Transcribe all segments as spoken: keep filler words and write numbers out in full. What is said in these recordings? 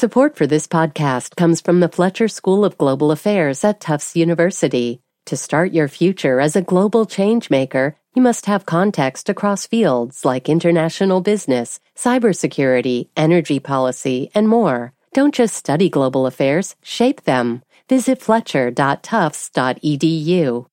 Support for this podcast comes from the Fletcher School of Global Affairs at Tufts University. To start your future as a global changemaker, you must have context across fields like international business, cybersecurity, energy policy, and more. Don't just study global affairs, shape them. Visit fletcher dot tufts dot e d u.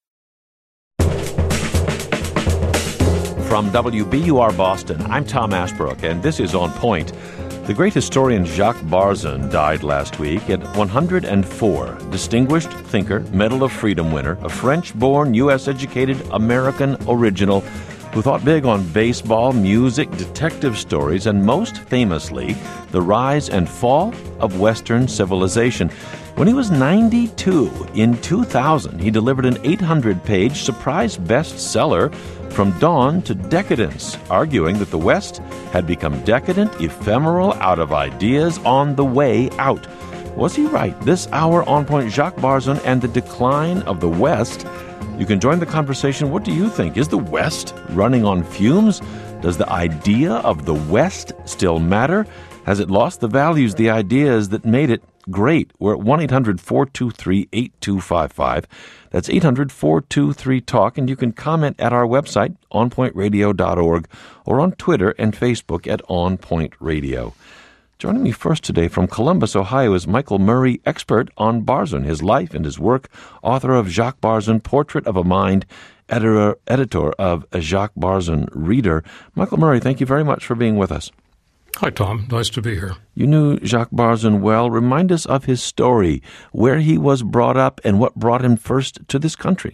From W B U R Boston, I'm Tom Ashbrook, and this is On Point. The great historian Jacques Barzun died last week at one hundred four. Distinguished thinker, Medal of Freedom winner, a French-born, U S-educated American original who thought big on baseball, music, detective stories, and most famously, the rise and fall of Western civilization. When he was ninety-two, in two thousand, he delivered an eight hundred page surprise bestseller, From Dawn to Decadence, arguing that the West had become decadent, ephemeral, out of ideas, on the way out. Was he right? This hour On Point, Jacques Barzun and the decline of the West. You can join the conversation. What do you think? Is the West running on fumes? Does the idea of the West still matter? Has it lost the values, the ideas that made it great? We're at one eight hundred four two three eight two five five. That's eight hundred four two three talk, and you can comment at our website, on point radio dot org, or on Twitter and Facebook at On Point Radio. Joining me first today from Columbus, Ohio, is Michael Murray, expert on Barzun, his life and his work, author of Jacques Barzun, Portrait of a Mind, editor, editor of a Jacques Barzun Reader. Michael Murray, thank you very much for being with us. Hi, Tom. Nice to be here. You knew Jacques Barzun well. Remind us of his story, where he was brought up, and what brought him first to this country.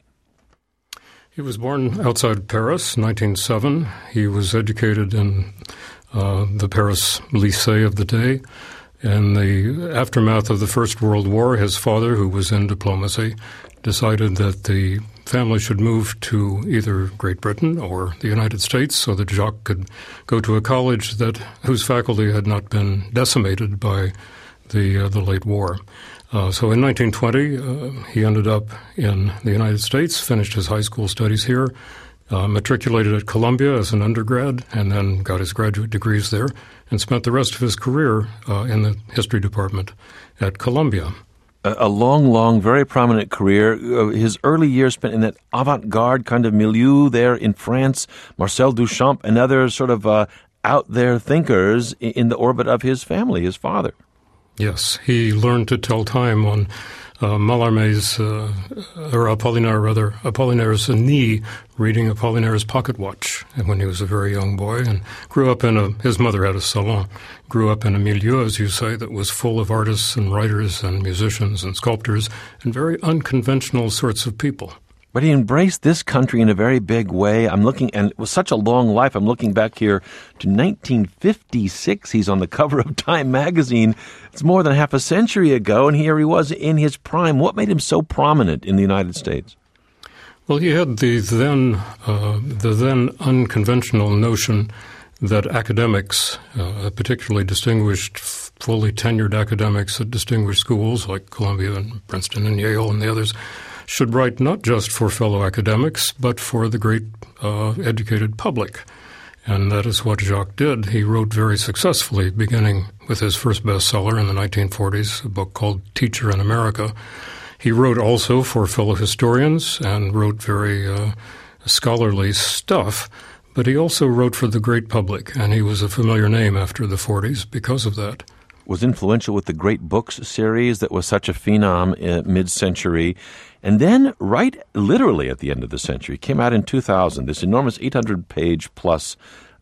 He was born outside Paris, nineteen oh seven. He was educated in uh, the Paris Lycée of the day. In the aftermath of the First World War, his father, who was in diplomacy, decided that the family should move to either Great Britain or the United States so that Jacques could go to a college that whose faculty had not been decimated by the uh, the late war. Uh, so in nineteen twenty, uh, he ended up in the United States, finished his high school studies here, uh, matriculated at Columbia as an undergrad, and then got his graduate degrees there, and spent the rest of his career uh, in the history department at Columbia. A long, long, very prominent career. Uh, his early years spent in that avant-garde kind of milieu there in France. Marcel Duchamp and other sort of uh, out-there thinkers in the orbit of his family, his father. Yes, he learned to tell time on uh, Mallarmé's, uh, or Apollinaire, rather, Apollinaire's knee, reading Apollinaires' pocket watch when he was a very young boy, and grew up in a, his mother had a salon, grew up in a milieu, as you say, that was full of artists and writers and musicians and sculptors and very unconventional sorts of people. But he embraced this country in a very big way. I'm looking, and it was such a long life. I'm looking back here to nineteen fifty-six. He's on the cover of Time magazine. It's more than half a century ago, and here he was in his prime. What made him so prominent in the United States? Well, he had the then uh, the then unconventional notion that academics, uh, particularly distinguished, fully tenured academics at distinguished schools like Columbia and Princeton and Yale and the others, should write not just for fellow academics, but for the great uh, educated public. And that is what Jacques did. He wrote very successfully, beginning with his first bestseller in the nineteen forties, a book called Teacher in America. He wrote also for fellow historians and wrote very uh, scholarly stuff, but he also wrote for the great public, and he was a familiar name after the forties because of that. Was influential with the Great Books series that was such a phenom uh, mid-century. And then, right literally at the end of the century, came out in two thousand, this enormous eight hundred page plus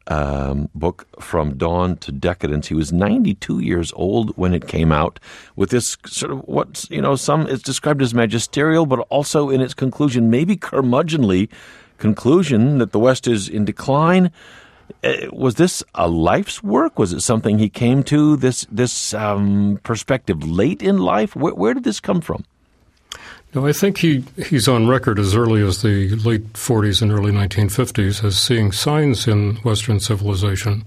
um, book, From Dawn to Decadence. He was ninety-two years old when it came out, with this sort of what, you know, some it's described as magisterial, but also in its conclusion, maybe curmudgeonly conclusion that the West is in decline. Uh, was this a life's work? Was it something he came to, this this um, perspective late in life? Where, where did this come from? No, I think he, he's on record as early as the late forties and early nineteen fifties as seeing signs in Western civilization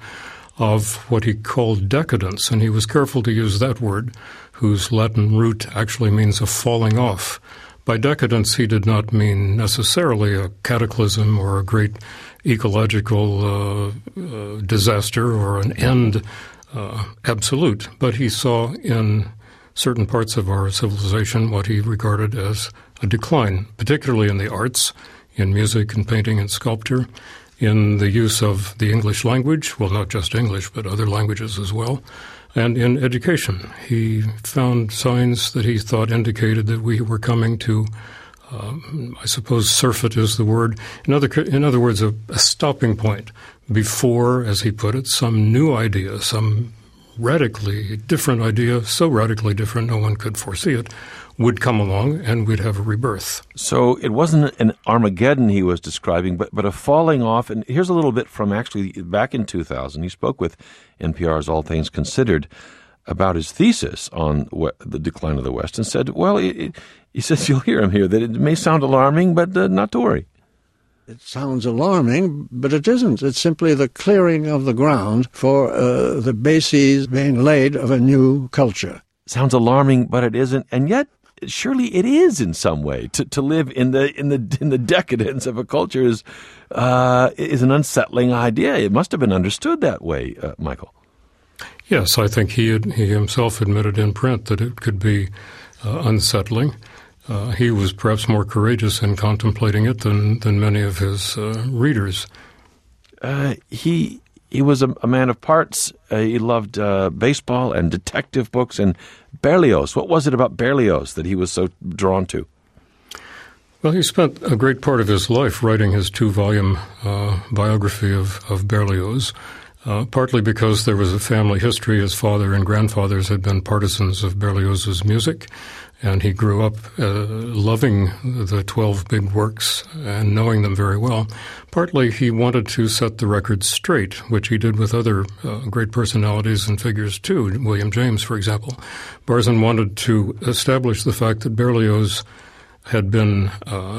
of what he called decadence, and he was careful to use that word, whose Latin root actually means a falling off. By decadence, he did not mean necessarily a cataclysm or a great ecological uh, uh, disaster or an end uh, absolute, but he saw in certain parts of our civilization what he regarded as a decline, particularly in the arts, in music and painting and sculpture, in the use of the English language, well, not just English, but other languages as well, and in education. He found signs that he thought indicated that we were coming to, um, I suppose surfeit is the word, in other, in other words, a, a stopping point before, as he put it, some new idea, some radically different idea, so radically different no one could foresee it, would come along and we'd have a rebirth. So it wasn't an Armageddon he was describing, but, but a falling off. And here's a little bit from actually back in two thousand. He spoke with N P R's All Things Considered about his thesis on the decline of the West and said, well, it, it, he says, you'll hear him here, that it may sound alarming, but uh, not to worry. It sounds alarming, but it isn't. It's simply the clearing of the ground for uh, the bases being laid of a new culture. Sounds alarming, but it isn't. And yet, surely it is in some way. To to live in the in the in the decadence of a culture is uh, is an unsettling idea. It must have been understood that way, uh, Michael. Yes, I think he had, he himself admitted in print that it could be uh, unsettling. Uh, he was perhaps more courageous in contemplating it than, than many of his uh, readers. Uh, he he was a, a man of parts. Uh, he loved uh, baseball and detective books and Berlioz. What was it about Berlioz that he was so drawn to? Well, he spent a great part of his life writing his two-volume uh, biography of, of Berlioz, uh, partly because there was a family history. His father and grandfathers had been partisans of Berlioz's music, and he grew up uh, loving the twelve big works and knowing them very well. Partly he wanted to set the record straight, which he did with other uh, great personalities and figures too, William James, for example. Barzun wanted to establish the fact that Berlioz had been uh,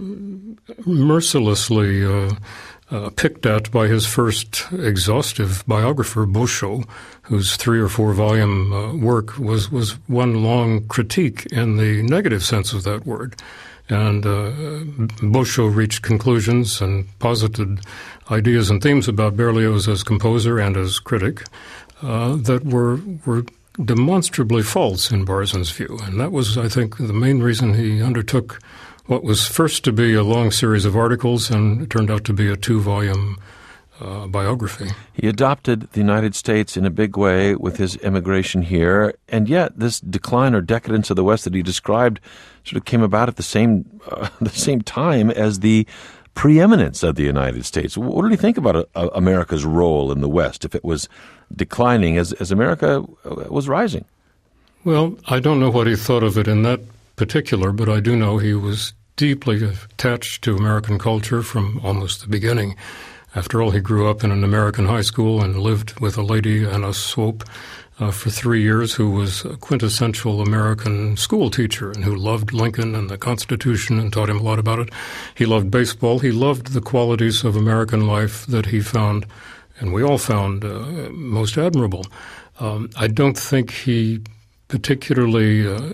mercilessly uh, uh, picked at by his first exhaustive biographer, Boschot, whose three or four volume uh, work was, was one long critique in the negative sense of that word. And uh, Boschot reached conclusions and posited ideas and themes about Berlioz as composer and as critic uh, that were were demonstrably false in Barzun's view. And that was, I think, the main reason he undertook what was first to be a long series of articles and it turned out to be a two-volume uh, biography. He adopted the United States in a big way with his immigration here, and yet this decline or decadence of the West that he described sort of came about at the same uh, the same time as the preeminence of the United States. What did he think about uh, America's role in the West if it was declining as, as America was rising? Well, I don't know what he thought of it in that particular, but I do know he was deeply attached to American culture from almost the beginning. After all, he grew up in an American high school and lived with a lady and a swope uh, for three years who was a quintessential American school teacher and who loved Lincoln and the Constitution and taught him a lot about it. He loved baseball. He loved the qualities of American life that he found, and we all found, uh, most admirable. Um, I don't think he particularly uh,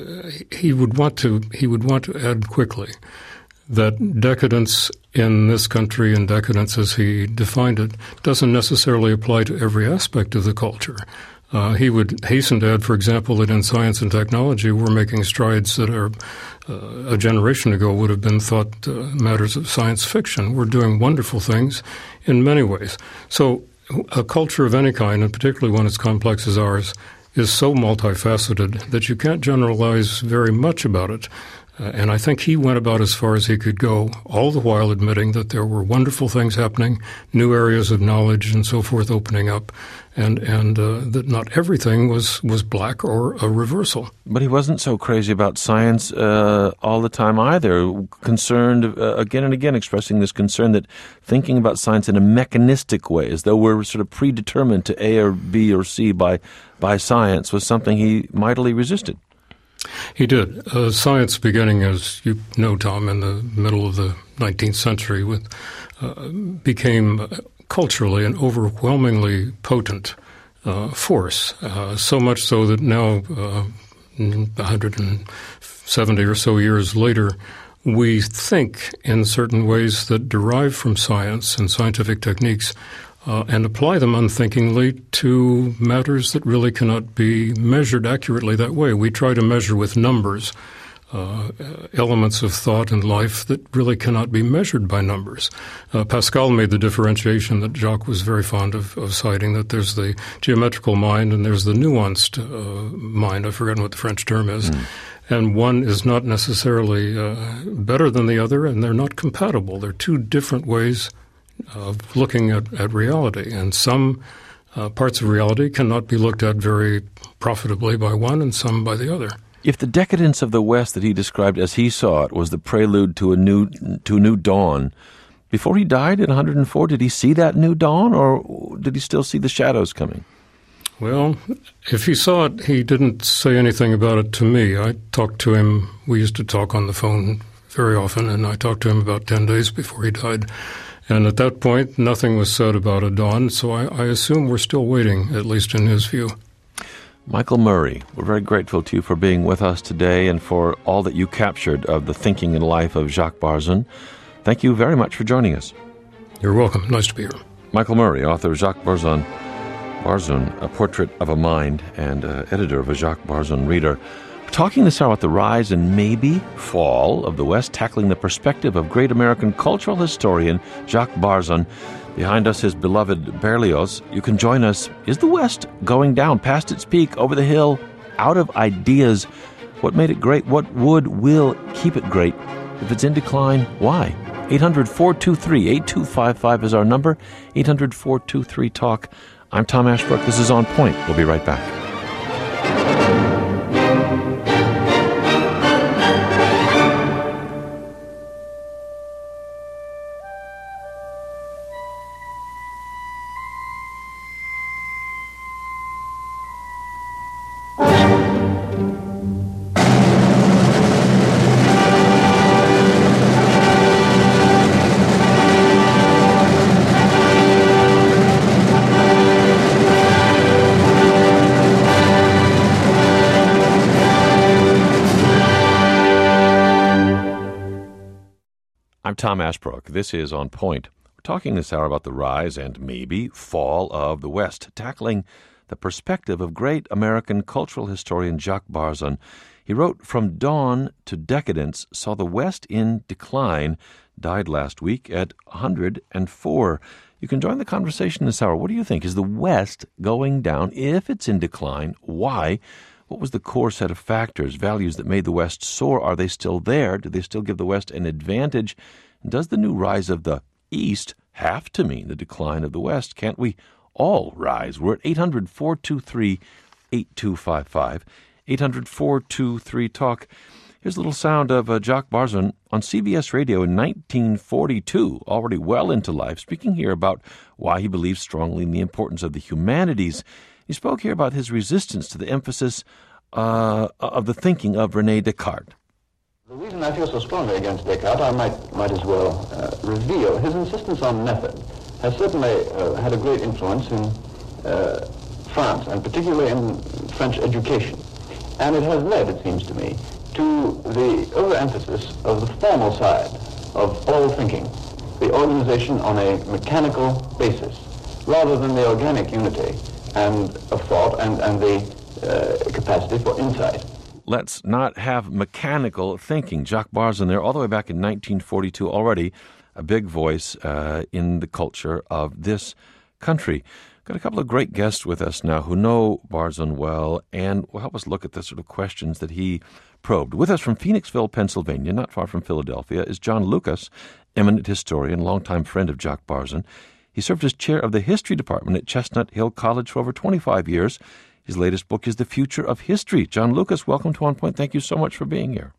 he would want to he would want to add quickly that decadence in this country, and decadence as he defined it, doesn't necessarily apply to every aspect of the culture. Uh, he would hasten to add, for example, that in science and technology we're making strides that are uh, a generation ago would have been thought uh, matters of science fiction. We're doing wonderful things in many ways. So a culture of any kind, and particularly one as complex as ours, is so multifaceted that you can't generalize very much about it. Uh, and I think he went about as far as he could go, all the while admitting that there were wonderful things happening, new areas of knowledge and so forth opening up, and and uh, that not everything was, was black or a reversal. But he wasn't so crazy about science uh, all the time either, concerned uh, again and again, expressing this concern that thinking about science in a mechanistic way, as though we're sort of predetermined to A or B or C by, by science, was something he mightily resisted. He did. Uh, science beginning, as you know, Tom, in the middle of the nineteenth century, with, uh, became culturally an overwhelmingly potent uh, force, uh, so much so that now, uh, one hundred seventy or so years later, we think in certain ways that derive from science and scientific techniques uh, and apply them unthinkingly to matters that really cannot be measured accurately that way. We try to measure with numbers uh, elements of thought and life that really cannot be measured by numbers. Uh, Pascal made the differentiation that Jacques was very fond of, of citing, that there's the geometrical mind and there's the nuanced uh, mind. I've forgotten what the French term is. Mm. And one is not necessarily uh, better than the other, and they're not compatible. They're two different ways of looking at, at reality. And some uh, parts of reality cannot be looked at very profitably by one and some by the other. If the decadence of the West that he described as he saw it was the prelude to a new to a new dawn, before he died in one hundred four, did he see that new dawn, or did he still see the shadows coming? Well, if he saw it, he didn't say anything about it to me. I talked to him. We used to talk on the phone very often, and I talked to him about ten days before he died. And at that point, nothing was said about a dawn, so I, I assume we're still waiting, at least in his view. Michael Murray, we're very grateful to you for being with us today and for all that you captured of the thinking and life of Jacques Barzun. Thank you very much for joining us. You're welcome. Nice to be here. Michael Murray, author of Jacques Barzun, Barzun, A Portrait of a Mind, and uh, editor of a Jacques Barzun Reader. We're talking this hour about the rise and maybe fall of the West, tackling the perspective of great American cultural historian Jacques Barzun. Behind us is beloved Berlioz. You can join us. Is the West going down past its peak, over the hill, out of ideas? What made it great? What would, will keep it great? If it's in decline, why? eight hundred, four two three, eight two five five is our number. eight hundred, four two three, talk. I'm Tom Ashbrook. This is On Point. We'll be right back. I'm Tom Ashbrook. This is On Point. We're talking this hour about the rise and maybe fall of the West, tackling the perspective of great American cultural historian Jacques Barzun. He wrote, "From dawn to decadence, saw the West in decline," died last week at one hundred four. You can join the conversation this hour. What do you think? Is the West going down? If it's in decline, why? What was the core set of factors, values that made the West soar? Are they still there? Do they still give the West an advantage? And does the new rise of the East have to mean the decline of the West? Can't we all rise? We're at eight hundred, four two three, eight two five five. eight hundred, four two three, talk. Here's a little sound of uh, Jacques Barzun on C B S Radio in nineteen forty-two, already well into life, speaking here about why he believes strongly in the importance of the humanities. He spoke here about his resistance to the emphasis uh, of the thinking of René Descartes. The reason I feel so strongly against Descartes, I might might as well uh, reveal. His insistence on method has certainly uh, had a great influence in uh, France, and particularly in French education. And it has led, it seems to me, to the overemphasis of the formal side of all thinking, the organization on a mechanical basis, rather than the organic unity and of thought and, and the uh, capacity for insight. Let's not have mechanical thinking. Jacques Barzun there, all the way back in nineteen forty-two, already a big voice uh, in the culture of this country. Got a couple of great guests with us now who know Barzun well and will help us look at the sort of questions that he probed. With us from Phoenixville, Pennsylvania, not far from Philadelphia, is John Lucas, eminent historian, longtime friend of Jacques Barzun. He served as chair of the history department at Chestnut Hill College for over twenty-five years. His latest book is The Future of History. John Lucas, welcome to On Point. Thank you so much for being here.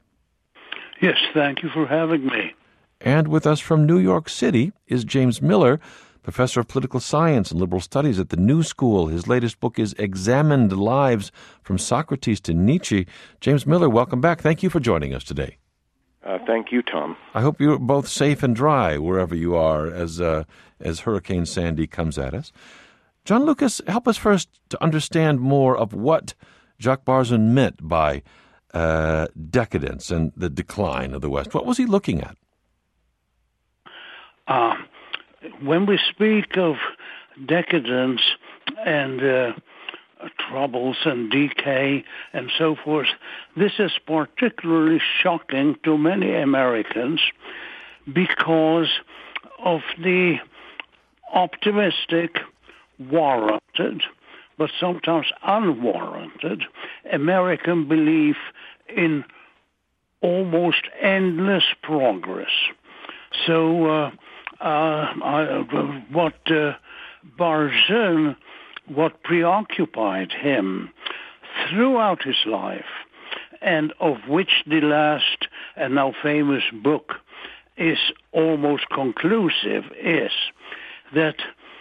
Yes, thank you for having me. And with us from New York City is James Miller, professor of political science and liberal studies at the New School. His latest book is Examined Lives from Socrates to Nietzsche. James Miller, welcome back. Thank you for joining us today. Uh, thank you, Tom. I hope you're both safe and dry wherever you are as uh, as Hurricane Sandy comes at us. John Lucas, help us first to understand more of what Jacques Barzun meant by uh, decadence and the decline of the West. What was he looking at? Uh, when we speak of decadence and uh, troubles and decay and so forth, this is particularly shocking to many Americans because of the optimistic, warranted, but sometimes unwarranted American belief in almost endless progress. So uh, uh, I, what uh, Barzun, what preoccupied him throughout his life, and of which the last and now famous book is almost conclusive, is that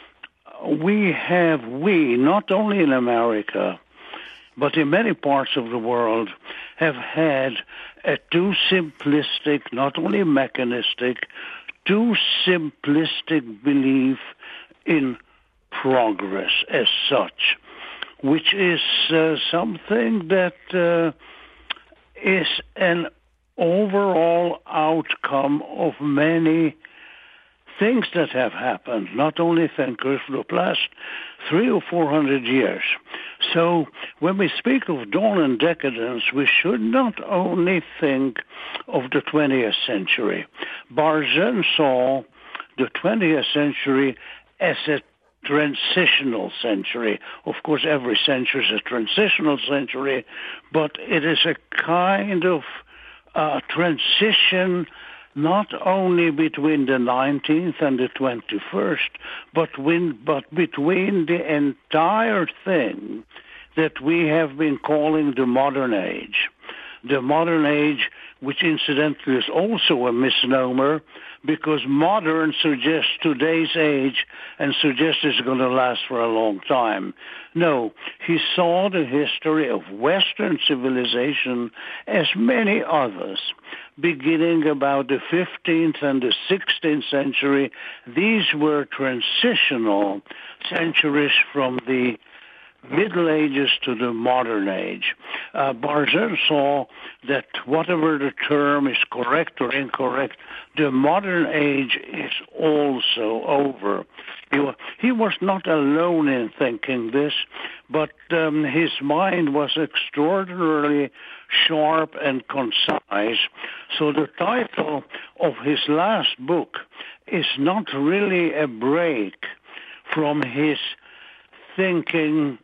we have, we, not only in America, but in many parts of the world, have had a too simplistic, not only mechanistic, too simplistic belief in progress as such, which is uh, something that uh, is an overall outcome of many things that have happened, not only thinkers for the last three or four hundred years. So when we speak of dawn and decadence, we should not only think of the twentieth century. Barzun saw the twentieth century as a transitional century. Of course, every century is a transitional century, but it is a kind of uh, transition not only between the nineteenth and the twenty-first, but, when, but between the entire thing that we have been calling the modern age. The modern age, which incidentally is also a misnomer, because modern suggests today's age and suggests it's going to last for a long time. No, he saw the history of Western civilization as many others, beginning about the fifteenth and the sixteenth century. These were transitional centuries from the Middle Ages to the modern age. Uh, Barzun saw that whatever the term is correct or incorrect, the modern age is also over. He, he was not alone in thinking this, but um, his mind was extraordinarily sharp and concise. So the title of his last book is not really a break from his thinking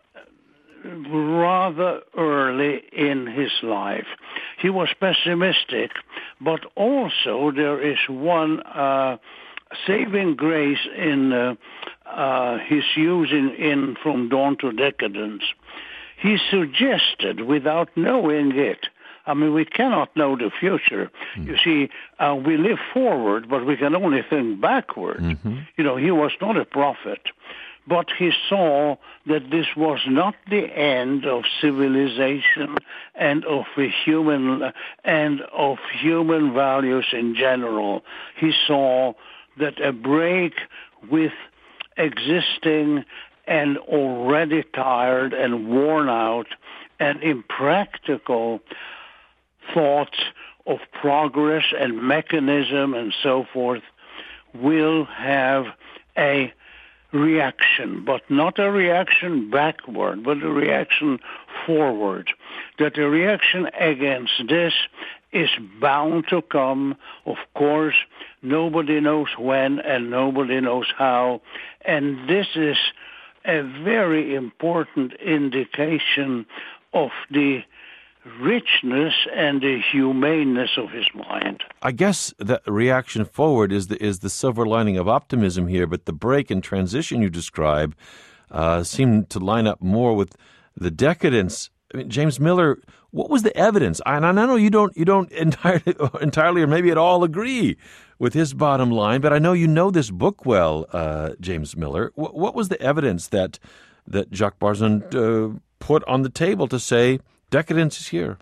rather early in his life. He was pessimistic, but also there is one uh, saving grace in uh, uh, his using in From Dawn to Decadence. He suggested, without knowing it, I mean, we cannot know the future. Mm. You see, uh, we live forward, but we can only think backward. Mm-hmm. You know, he was not a prophet. But he saw that this was not the end of civilization and of the human and of human values in general. He saw that a break with existing and already tired and worn out and impractical thoughts of progress and mechanism and so forth will have a reaction, but not a reaction backward, but a reaction forward. That the reaction against this is bound to come. Of course, nobody knows when and nobody knows how. And this is a very important indication of the richness and the humaneness of his mind. I guess the reaction forward is the is the silver lining of optimism here, but the break and transition you describe uh, seem to line up more with the decadence. I mean, James Miller, what was the evidence? And I know you don't you don't entirely entirely or maybe at all agree with his bottom line, but I know you know this book well, uh, James Miller. What, what was the evidence that that Jacques Barzun uh, put on the table to say decadence is here?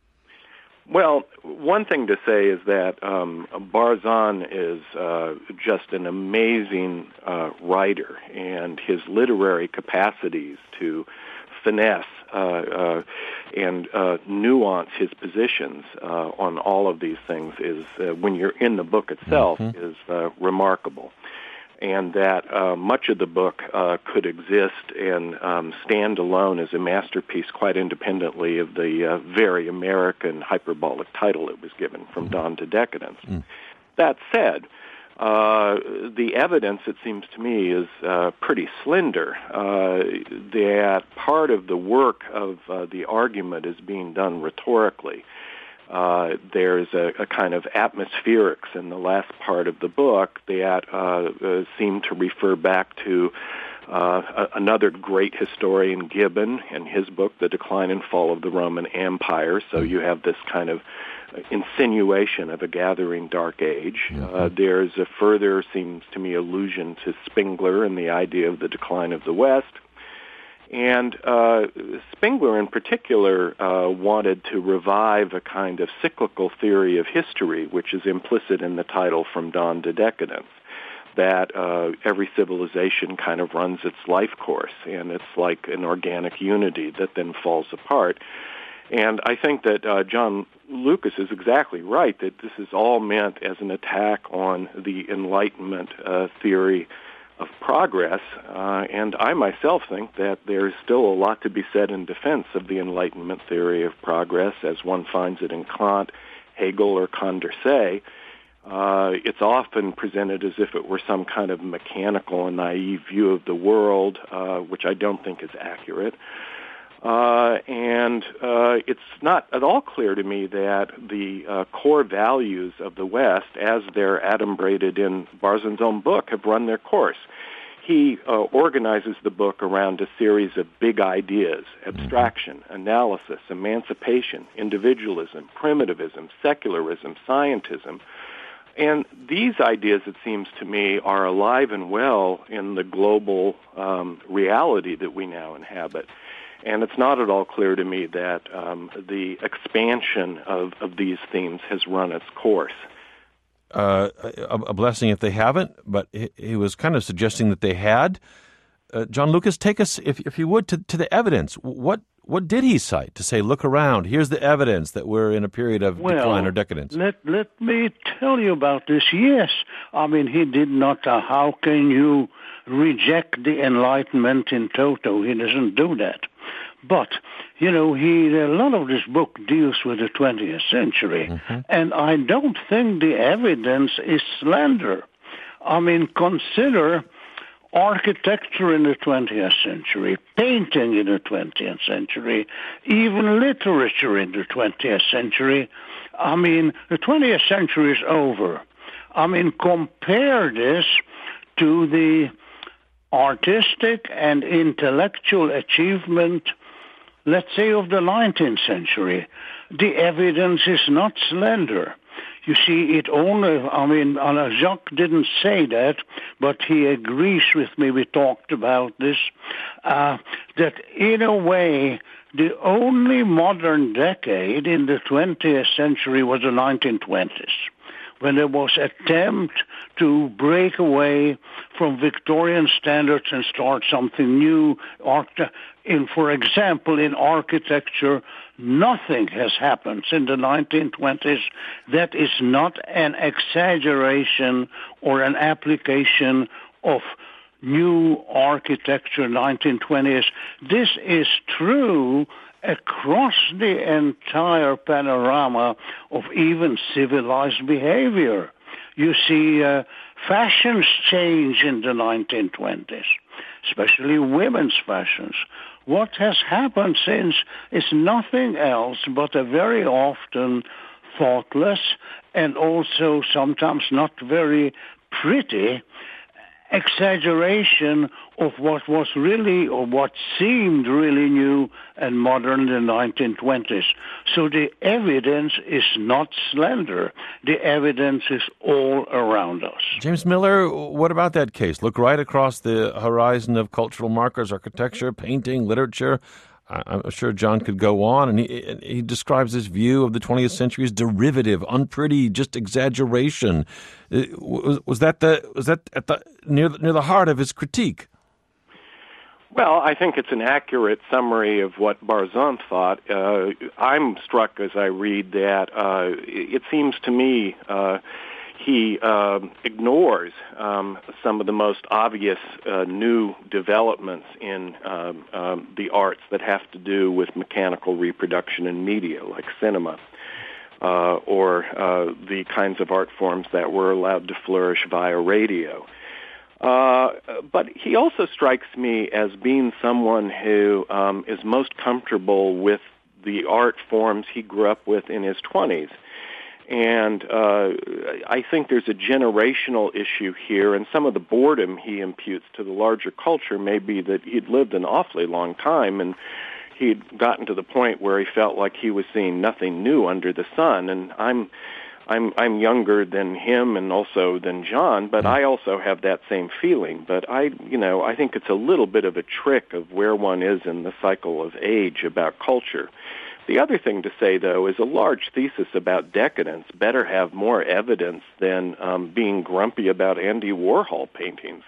Well, one thing to say is that um, Barzun is uh, just an amazing uh, writer, and his literary capacities to finesse uh, uh, and uh, nuance his positions uh, on all of these things is, uh, when you're in the book itself, mm-hmm. is uh, remarkable. and that uh, much of the book uh, could exist and um, stand alone as a masterpiece quite independently of the uh, very American hyperbolic title it was given, From Dawn to Decadence. Mm. That said, uh, the evidence, it seems to me, is uh, pretty slender, uh, that part of the work of uh, the argument is being done rhetorically. Uh, there's a, a kind of atmospherics in the last part of the book that uh, uh, seem to refer back to uh, a, another great historian, Gibbon, and his book, The Decline and Fall of the Roman Empire. So you have this kind of insinuation of a gathering dark age. Mm-hmm. Uh, there's a further, seems to me, allusion to Spengler and the idea of the decline of the West. And uh, Spengler in particular uh, wanted to revive a kind of cyclical theory of history, which is implicit in the title From Dawn to Decadence, that uh, every civilization kind of runs its life course, and it's like an organic unity that then falls apart. And I think that uh, John Lucas is exactly right, that this is all meant as an attack on the Enlightenment uh, theory of progress, uh, and I myself think that there's still a lot to be said in defense of the Enlightenment theory of progress as one finds it in Kant, Hegel, or Condorcet. Uh, it's often presented as if it were some kind of mechanical and naive view of the world, uh, which I don't think is accurate. Uh, and uh, it's not at all clear to me that the uh, core values of the West, as they're adumbrated in Barzan's own book, have run their course. He uh, organizes the book around a series of big ideas: abstraction, analysis, emancipation, individualism, primitivism, secularism, scientism. And these ideas, it seems to me, are alive and well in the global um, reality that we now inhabit. And it's not at all clear to me that um, the expansion of, of these themes has run its course. Uh, a, a blessing if they haven't, but he, he was kind of suggesting that they had. Uh, John Lucas, take us, if if you would, to, to the evidence. What what did he cite to say, look around, here's the evidence that we're in a period of well, decline or decadence? Let, let me tell you about this. Yes, I mean, he did not, uh, how can you reject the Enlightenment in toto? He doesn't do that. But, you know, he a lot of this book deals with the twentieth century, mm-hmm. and I don't think the evidence is slender. I mean, consider architecture in the twentieth century, painting in the twentieth century, even literature in the twentieth century. I mean, the twentieth century is over. I mean, compare this to the artistic and intellectual achievement, let's say, of the nineteenth century. The evidence is not slender. You see, it only, I mean, Jacques didn't say that, but he agrees with me, we talked about this, uh, that in a way, the only modern decade in the twentieth century was the nineteen twenties. When there was an attempt to break away from Victorian standards and start something new. In, for example, in architecture, nothing has happened in the nineteen twenties that is not an exaggeration or an application of new architecture, nineteen twenties. This is true across the entire panorama of even civilized behavior. You see, uh, fashions change in the nineteen twenties, especially women's fashions. What has happened since is nothing else but a very often thoughtless and also sometimes not very pretty exaggeration of what was really, or what seemed really new and modern in the nineteen twenties. So the evidence is not slender. The evidence is all around us. James Miller, what about that case? Look right across the horizon of cultural markers, architecture, painting, literature. I'm sure John could go on, and he, he describes this view of the twentieth century as derivative, unpretty, just exaggeration. Was, was that the was that at the near near the heart of his critique? Well, I think it's an accurate summary of what Barzan thought. Uh, I'm struck as I read that uh, it seems to me uh, he uh, ignores um, some of the most obvious uh, new developments in uh, um, the arts that have to do with mechanical reproduction in media, like cinema, uh, or uh, the kinds of art forms that were allowed to flourish via radio. Uh, but he also strikes me as being someone who um, is most comfortable with the art forms he grew up with in his twenties. And uh, I think there's a generational issue here, and some of the boredom he imputes to the larger culture may be that he'd lived an awfully long time, and he'd gotten to the point where he felt like he was seeing nothing new under the sun. And I'm I'm I'm younger than him and also than John, but I also have that same feeling. But I, you know, I think it's a little bit of a trick of where one is in the cycle of age about culture. The other thing to say, though, is a large thesis about decadence better have more evidence than um, being grumpy about Andy Warhol paintings.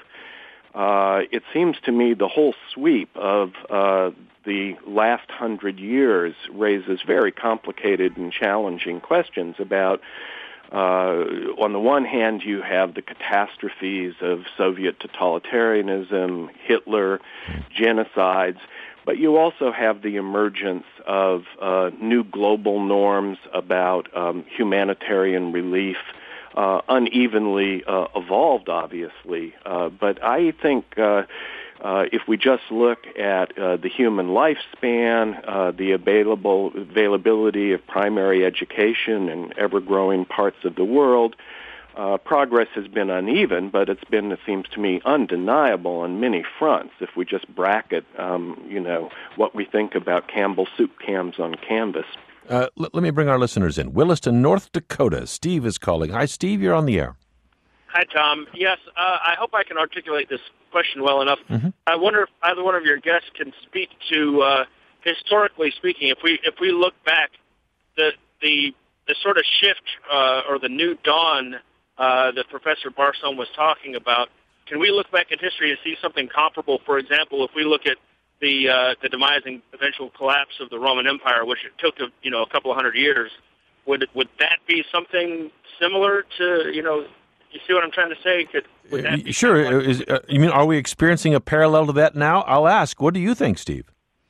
Uh, it seems to me the whole sweep of uh, the last hundred years raises very complicated and challenging questions about, uh, on the one hand, you have the catastrophes of Soviet totalitarianism, Hitler, genocides, but you also have the emergence of uh, new global norms about um, humanitarian relief, uh, unevenly uh, evolved, obviously. Uh, but I think uh, uh, if we just look at uh, the human lifespan, uh, the available availability of primary education in ever-growing parts of the world, Uh, progress has been uneven, but it's been, it seems to me, undeniable on many fronts. If we just bracket, um, you know, what we think about Campbell soup cans on canvas. Uh, l- let me bring our listeners in. Williston, North Dakota. Steve is calling. Hi, Steve. You're on the air. Hi, Tom. Yes, uh, I hope I can articulate this question well enough. Mm-hmm. I wonder if either one of your guests can speak to, uh, historically speaking, if we if we look back, the the the sort of shift uh, or the new dawn Uh, that Professor Barzun was talking about. Can we look back at history and see something comparable? For example, if we look at the uh, the demise and eventual collapse of the Roman Empire, which it took a, you know a couple of hundred years, would would that be something similar to you know? You see what I'm trying to say? Could, would that be sure. Like, Is, uh, you mean, are we experiencing a parallel to that now? I'll ask. What do you think, Steve?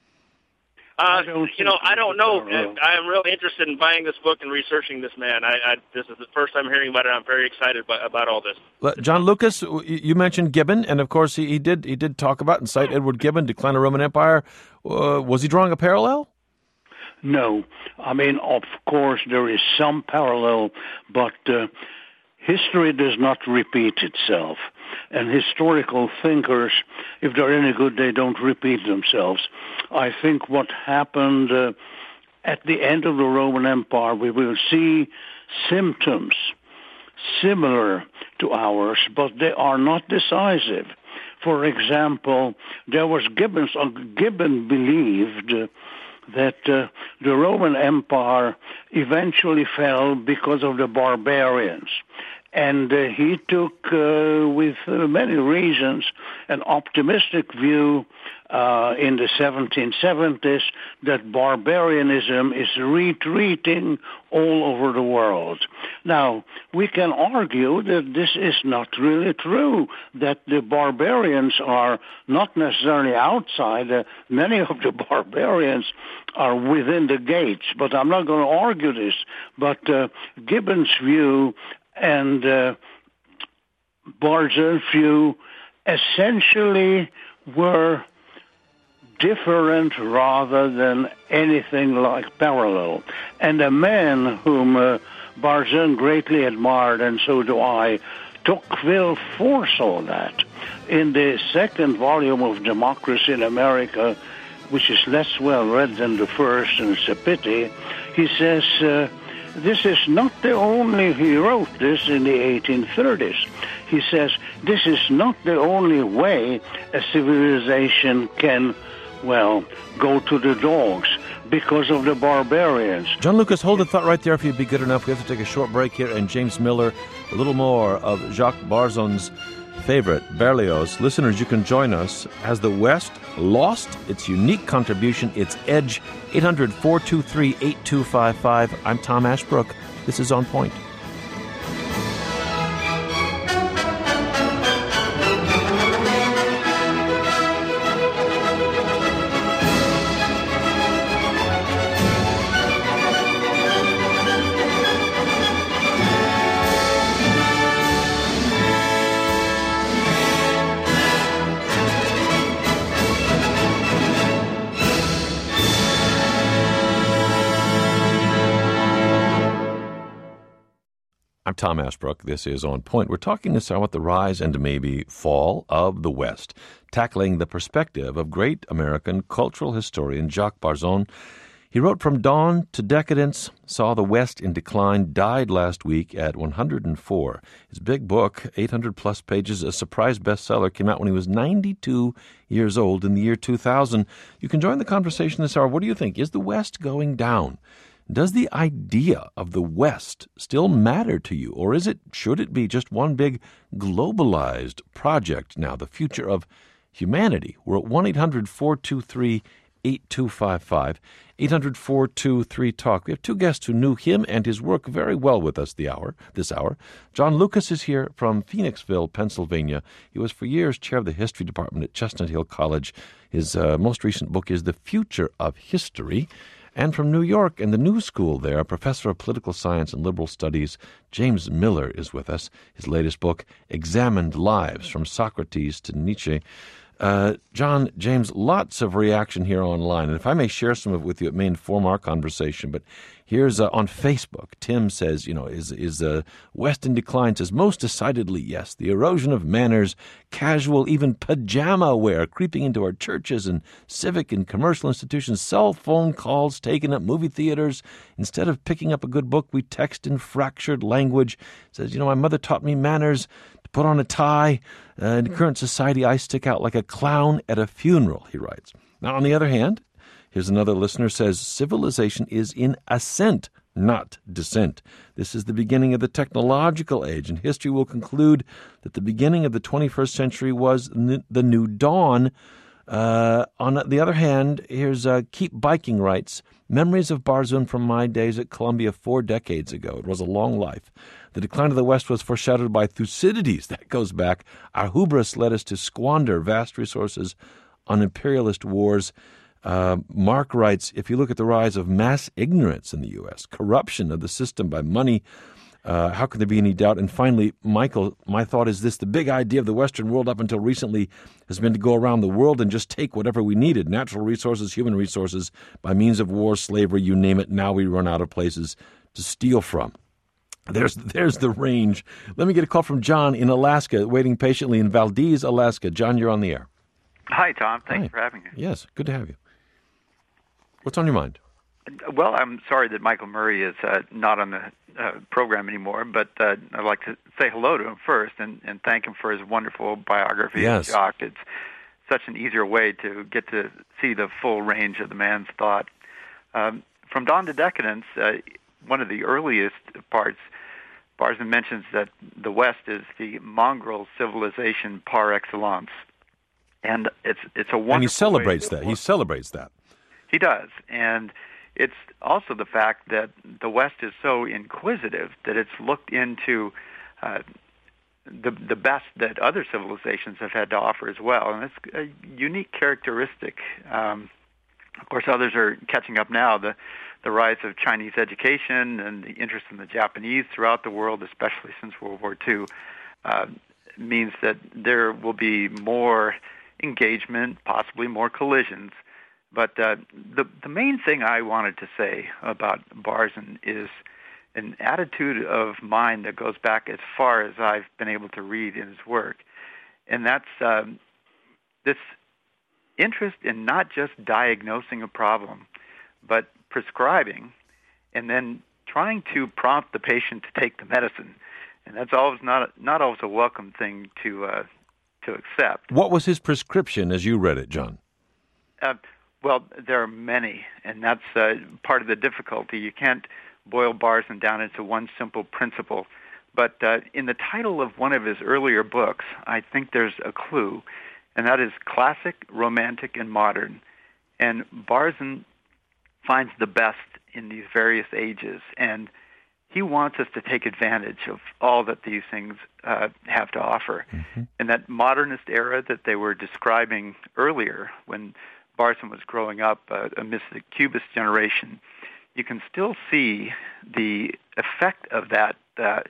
Uh, you know, I don't know. I am really interested in buying this book and researching this man. I, I, this is the first time hearing about it. I'm very excited by, about all this. John Lucas, you mentioned Gibbon, and of course he, he did he did talk about and cite Edward Gibbon, Decline of Roman Empire. Uh, was he drawing a parallel? No. I mean, of course, there is some parallel, but uh, history does not repeat itself. And historical thinkers, if they're any good, they don't repeat themselves. I think what happened uh, at the end of the Roman Empire, we will see symptoms similar to ours, but they are not decisive. For example, there was Gibbon's, uh, Gibbon believed uh, that uh, the Roman Empire eventually fell because of the barbarians. And uh, he took, uh, with uh, many reasons, an optimistic view uh, in the seventeen seventies that barbarianism is retreating all over the world. Now, we can argue that this is not really true, that the barbarians are not necessarily outside. Uh, many of the barbarians are within the gates, but I'm not going to argue this. But uh, Gibbon's view and uh, Barzun's view essentially were different rather than anything like parallel. And a man whom uh, Barzun greatly admired, and so do I, Tocqueville foresaw that. In the second volume of Democracy in America, which is less well read than the first, and it's a pity, he says, uh, this is not the only, he wrote this in the eighteen thirties. He says, this is not the only way a civilization can, well, go to the dogs because of the barbarians. John Lucas, hold the thought right there if you'd be good enough. We have to take a short break here, and James Miller, a little more of Jacques Barzun's favorite, Berlioz. Listeners, you can join us. Has the West lost its unique contribution, its edge? eight hundred, four two three, eight two five five. I'm Tom Ashbrook. This is On Point. I'm Tom Ashbrook. This is On Point. We're talking this hour about the rise and maybe fall of the West, tackling the perspective of great American cultural historian Jacques Barzun. He wrote From Dawn to Decadence, saw the West in decline, died last week at one hundred four. His big book, eight hundred plus pages, a surprise bestseller, came out when he was ninety-two years old in the year two thousand. You can join the conversation this hour. What do you think? Is the West going down? Does the idea of the West still matter to you, or is it, should it be just one big globalized project now, the future of humanity? We're at one eight hundred four two three eight two five five, eight hundred four two three talk. We have two guests who knew him and his work very well with us the hour, this hour. John Lucas is here from Phoenixville, Pennsylvania. He was for years chair of the history department at Chestnut Hill College. His uh, most recent book is The Future of History. And from New York and the New School there, a professor of political science and liberal studies, James Miller, is with us. His latest book, Examined Lives, From Socrates to Nietzsche. Uh, John, James, lots of reaction here online. And if I may share some of it with you, it may inform our conversation. But here's uh, on Facebook, Tim says, you know, is is uh, West in decline? Says, most decidedly, yes. The erosion of manners, casual, even pajama wear creeping into our churches and civic and commercial institutions, cell phone calls taken at movie theaters. Instead of picking up a good book, we text in fractured language. Says, you know, my mother taught me manners. Put on a tie. Uh, in current society, I stick out like a clown at a funeral, he writes. Now, on the other hand, here's another listener says, civilization is in ascent, not descent. This is the beginning of the technological age, and history will conclude that the beginning of the twenty-first century was n- the new dawn. Uh, on the other hand, here's uh, Keep Biking writes, memories of Barzun from my days at Columbia four decades ago. It was a long life. The decline of the West was foreshadowed by Thucydides. That goes back. Our hubris led us to squander vast resources on imperialist wars. Uh, Mark writes, if you look at the rise of mass ignorance in the U S, corruption of the system by money, uh, how can there be any doubt? And finally, Michael, my thought is this. The big idea of the Western world up until recently has been to go around the world and just take whatever we needed, natural resources, human resources, by means of war, slavery, you name it. Now we run out of places to steal from. There's there's the range. Let me get a call from John in Alaska, waiting patiently in Valdez, Alaska. John, you're on the air. Hi, Tom. Thanks Hi. for having me. Yes, good to have you. What's on your mind? Well, I'm sorry that Michael Murray is uh, not on the uh, program anymore, but uh, I'd like to say hello to him first and, and thank him for his wonderful biography Yes. of Jacques. It's such an easier way to get to see the full range of the man's thought. Um, from Dawn to Decadence, uh, one of the earliest parts, Barzun mentions that the West is the mongrel civilization par excellence, and it's it's a wonderful. And he celebrates way that. He celebrates that. He does, and it's also the fact that the West is so inquisitive that it's looked into uh, the the best that other civilizations have had to offer as well, and it's a unique characteristic. Um, of course, others are catching up now. The The rise of Chinese education and the interest in the Japanese throughout the world, especially since World War Two, uh, means that there will be more engagement, possibly more collisions. But uh, the the main thing I wanted to say about Barzun is an attitude of mind that goes back as far as I've been able to read in his work, and that's um, this interest in not just diagnosing a problem, but prescribing, and then trying to prompt the patient to take the medicine, and that's always not not always a welcome thing to uh, to accept. What was his prescription as you read it, John? Uh, well, there are many, and that's uh, part of the difficulty. You can't boil Barzun down into one simple principle. But uh, in the title of one of his earlier books, I think there's a clue, and that is Classic, Romantic, and Modern. And Barzun finds the best in these various ages, and he wants us to take advantage of all that these things uh, have to offer. Mm-hmm. And that modernist era that they were describing earlier, when Barzun was growing up uh, amidst the Cubist generation, you can still see the effect of that uh,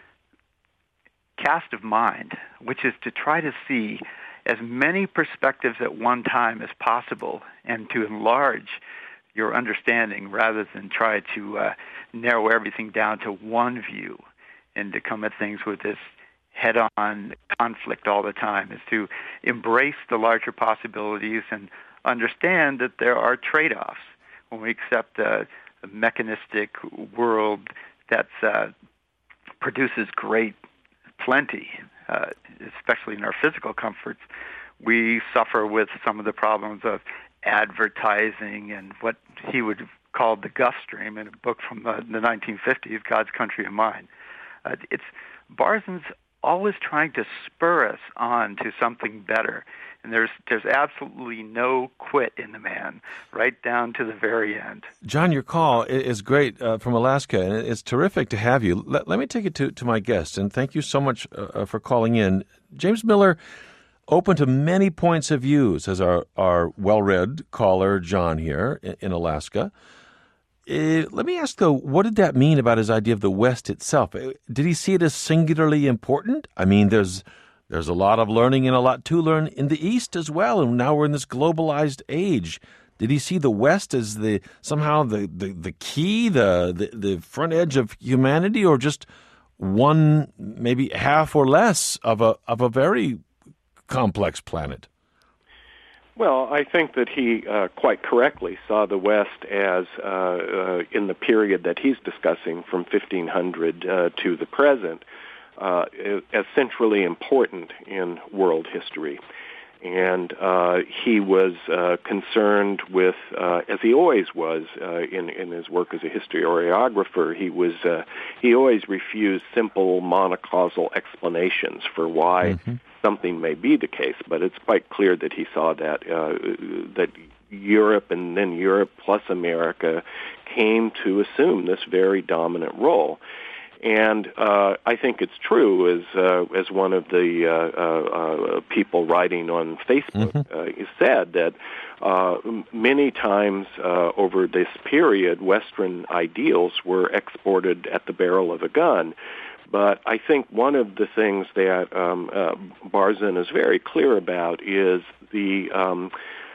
cast of mind, which is to try to see as many perspectives at one time as possible and to enlarge your understanding rather than try to uh, narrow everything down to one view. and to come at things with this head-on conflict all the time, is to embrace the larger possibilities and understand that there are trade-offs when we accept a, a mechanistic world that uh, produces great plenty, uh, especially in our physical comforts. We suffer with some of the problems of advertising and what he would call the Gus Stream in a book from the, the nineteen fifties, God's Country of Mine. Uh, it's Barzan's always trying to spur us on to something better. And there's there's absolutely no quit in the man, right down to the very end. John, your call is great uh, from Alaska, and it's terrific to have you. Let, let me take it to, to my guest, and thank you so much uh, for calling in. James Miller, open to many points of views, as our, our well-read caller, John, here in, in Alaska. Uh, let me ask, though, what did that mean about his idea of the West itself? Did he see it as singularly important? I mean, there's there's a lot of learning and a lot to learn in the East as well, and now we're in this globalized age. Did he see the West as the somehow the, the, the key, the, the, the front edge of humanity, or just one, maybe half or less of a of a very complex planet? Well, I think that he uh, quite correctly saw the West as, uh, uh, in the period that he's discussing, from fifteen hundred uh, to the present, uh, as centrally important in world history. And uh, he was uh, concerned with, uh, as he always was uh, in, in his work as a historiographer, he was uh, he always refused simple monocausal explanations for why mm-hmm. something may be the case. But it's quite clear that he saw that uh, that Europe and then Europe plus America came to assume this very dominant role. And uh, I think it's true, as uh, as one of the uh, uh, people writing on Facebook mm-hmm. uh, said, that uh, many times uh, over this period, Western ideals were exported at the barrel of a gun. But I think one of the things that um, uh, Barzan is very clear about is the um,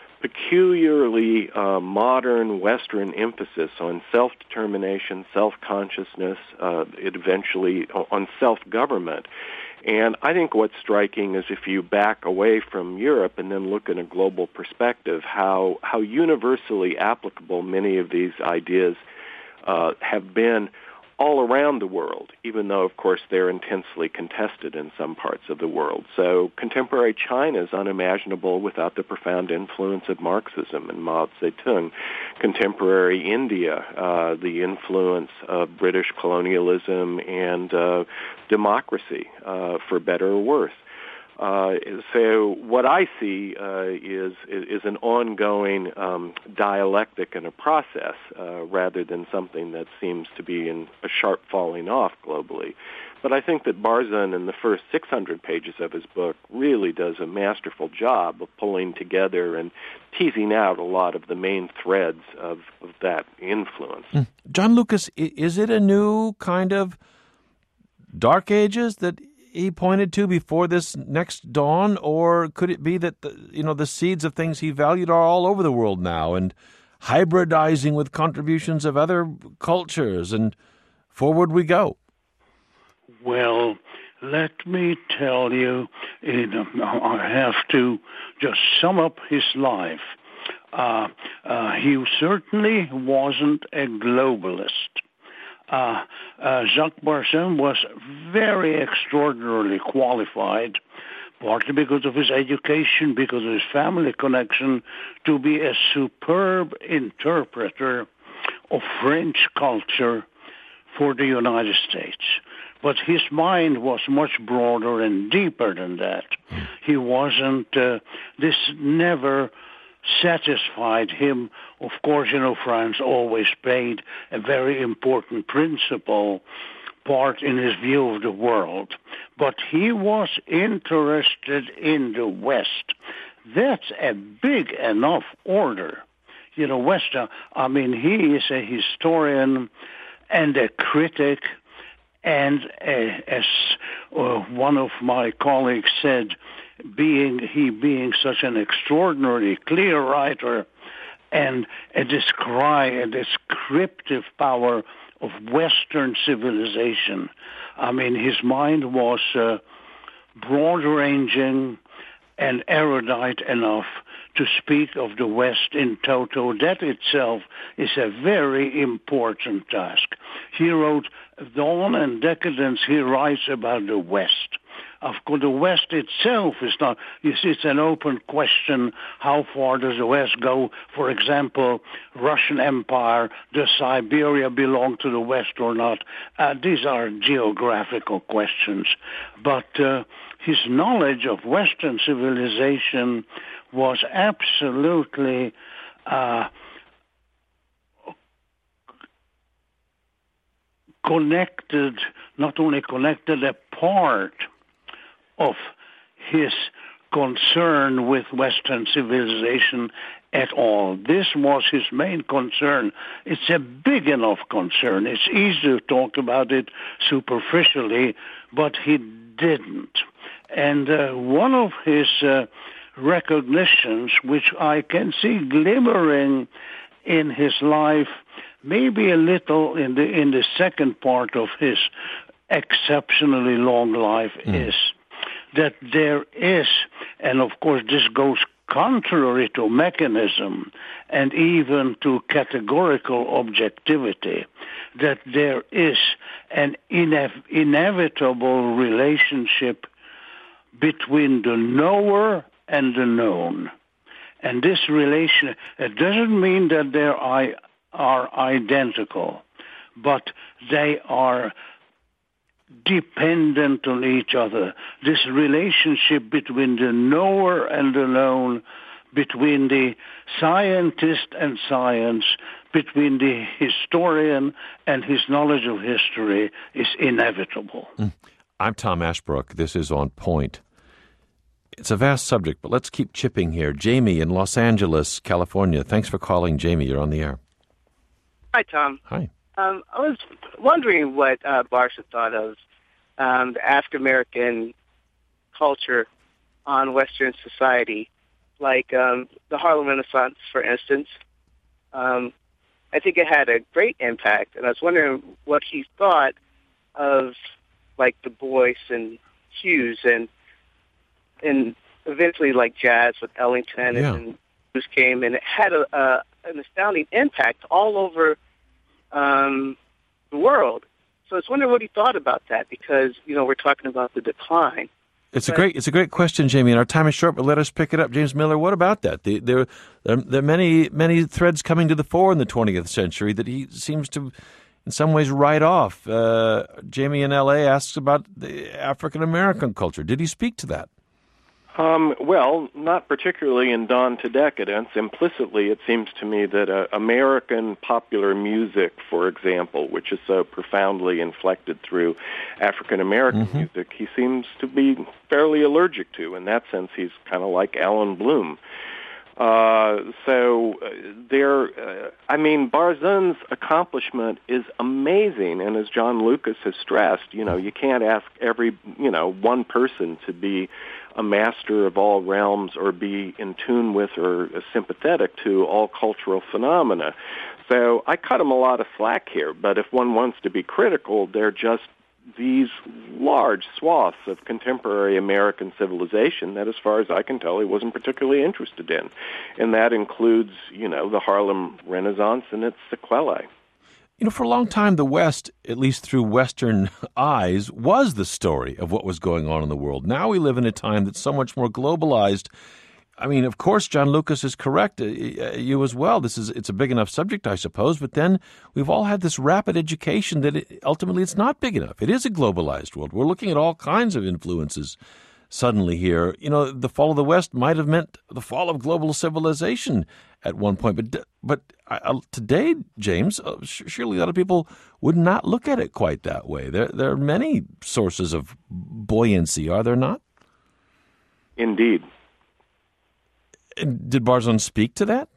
peculiarly uh, modern Western emphasis on self-determination, self-consciousness, uh, it eventually on self-government. And I think what's striking is if you back away from Europe and then look in a global perspective, how, how universally applicable many of these ideas uh, have been all around the world, even though, of course, they're intensely contested in some parts of the world. So contemporary China is unimaginable without the profound influence of Marxism and Mao Zedong. Contemporary India, uh, the influence of British colonialism and uh, democracy, uh, for better or worse. Uh, so what I see uh, is is an ongoing um, dialectic and a process uh, rather than something that seems to be in a sharp falling off globally. But I think that Barzan, in the first six hundred pages of his book, really does a masterful job of pulling together and teasing out a lot of the main threads of, of that influence. Mm. John Lucas, is it a new kind of Dark Ages that he pointed to before this next dawn, or could it be that the, you know the seeds of things he valued are all over the world now and hybridizing with contributions of other cultures, and forward we go? Well, let me tell you, you know, I have to just sum up his life. Uh, uh, he certainly wasn't a globalist. Uh, uh, Jacques Barzan was very extraordinarily qualified, partly because of his education, because of his family connection, to be a superb interpreter of French culture for the United States. But his mind was much broader and deeper than that. He wasn't, uh, this never satisfied him. Of course, you know, France always played a very important principal part in his view of the world. But he was interested in the West. That's a big enough order. You know, West, uh, I mean, he is a historian and a critic, and a, as uh, one of my colleagues said, being he being such an extraordinarily clear writer and a, descri- a descriptive power of Western civilization. I mean, his mind was uh, broad-ranging and erudite enough to speak of the West in toto. That itself is a very important task. He wrote Dawn and Decadence. He writes about the West. Of course, the West itself is not, you see, it's an open question. How far does the West go? For example, Russian Empire, does Siberia belong to the West or not? Uh, these are geographical questions. But uh, his knowledge of Western civilization was absolutely uh, connected, not only connected, a part of his concern with Western civilization at all. This was his main concern. It's a big enough concern. It's easy to talk about it superficially, but he didn't. And uh, one of his uh, recognitions, which I can see glimmering in his life, maybe a little in the in the second part of his exceptionally long life, mm. is that there is, and of course this goes contrary to mechanism and even to categorical objectivity, that there is an inev- inevitable relationship between the knower and the known. And this relation, it doesn't mean that they are, are identical, but they are dependent on each other. This relationship between the knower and the known, between the scientist and science, between the historian and his knowledge of history is inevitable. Mm. I'm Tom Ashbrook. This is On Point. It's a vast subject, but let's keep chipping here. Jamie in Los Angeles, California. Thanks for calling, Jamie. You're on the air. Hi, Tom. Hi. Um, I was wondering what uh, Barza thought of um, the African-American culture on Western society, like um, the Harlem Renaissance, for instance. Um, I think it had a great impact, and I was wondering what he thought of, like, Du Bois and Hughes, and and eventually, like, jazz with Ellington, yeah. and Hughes came, and it had a, a, an astounding impact all over Um, the world. So I was wondering what he thought about that, because, you know, we're talking about the decline. It's but, a great, it's a great question, Jamie. And our time is short, but let us pick it up. James Miller, what about that? The, there, there, there are many, many threads coming to the fore in the twentieth century that he seems to, in some ways, write off. Uh, Jamie in L A asks about the African American culture. Did he speak to that? Um, well, not particularly in Dawn to Decadence. Implicitly, it seems to me that uh, American popular music, for example, which is so profoundly inflected through African American mm-hmm. music, he seems to be fairly allergic to. In that sense, he's kind of like Alan Bloom. Uh, so uh, there, uh, I mean, Barzun's accomplishment is amazing, and as John Lucas has stressed, you know, you can't ask every, you know, one person to be a master of all realms or be in tune with or sympathetic to all cultural phenomena. So I cut him a lot of slack here, but if one wants to be critical, they're just these large swaths of contemporary American civilization that, as far as I can tell, he wasn't particularly interested in. And that includes, you know, the Harlem Renaissance and its sequelae. You know, for a long time, the West, at least through Western eyes, was the story of what was going on in the world. Now we live in a time that's so much more globalized. I mean, of course, John Lucas is correct. Uh, you as well. This is it's a big enough subject, I suppose. But then we've all had this rapid education that it, ultimately it's not big enough. It is a globalized world. We're looking at all kinds of influences suddenly here. You know, the fall of the West might have meant the fall of global civilization at one point. But but uh, today, James, uh, surely a lot of people would not look at it quite that way. There there are many sources of buoyancy, are there not? Indeed. Did Barzun speak to that?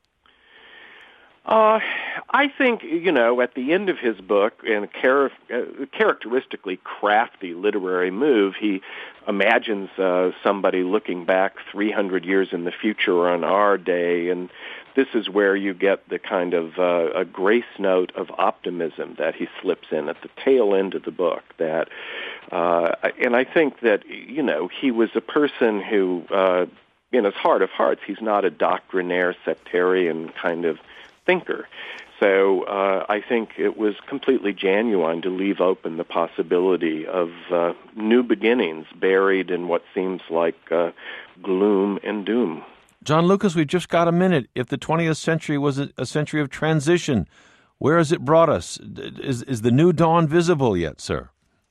Uh, I think, you know, at the end of his book, in a char- uh, characteristically crafty literary move, he imagines uh, somebody looking back three hundred years in the future on our day and this is where you get the kind of uh, a grace note of optimism that he slips in at the tail end of the book. That, uh, and I think that, you know, he was a person who, uh, in his heart of hearts, he's not a doctrinaire, sectarian kind of thinker. So uh, I think it was completely genuine to leave open the possibility of uh, new beginnings buried in what seems like uh, gloom and doom. John Lucas, we've just got a minute. If the twentieth century was a, a century of transition, where has it brought us? Is, is the new dawn visible yet, sir?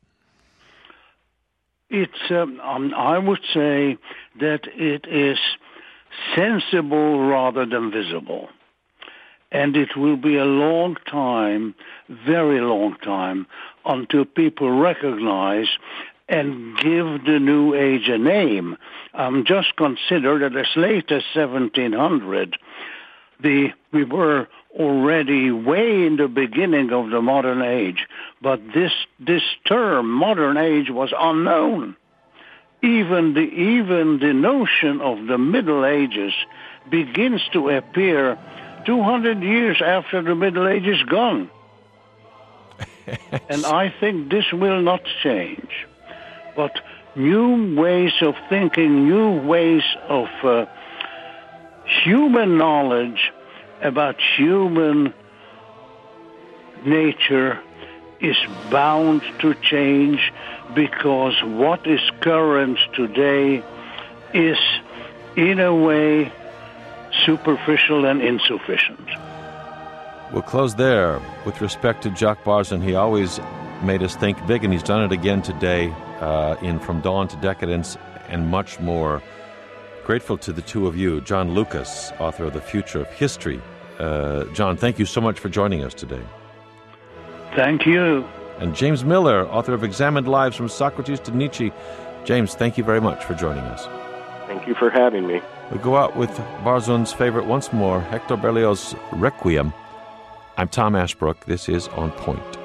It's, um, um, I would say that it is sensible rather than visible. And it will be a long time, very long time, until people recognize and give the New Age a name. Um, just consider that as late as seventeen hundred, the we were already way in the beginning of the modern age, but this this term, modern age, was unknown. Even the even the notion of the Middle Ages begins to appear two hundred years after the Middle Age is gone. And I think this will not change. But new ways of thinking, new ways of uh, human knowledge about human nature is bound to change, because what is current today is, in a way, superficial and insufficient. We'll close there. With respect to Jacques Barzun, he always made us think big, and he's done it again today uh, in From Dawn to Decadence and much more. Grateful to the two of you. John Lucas, author of The Future of History. Uh, John, thank you so much for joining us today. Thank you. And James Miller, author of Examined Lives from Socrates to Nietzsche. James, thank you very much for joining us. Thank you for having me. We go out with Barzun's favorite once more, Hector Berlioz' Requiem. I'm Tom Ashbrook. This is On Point.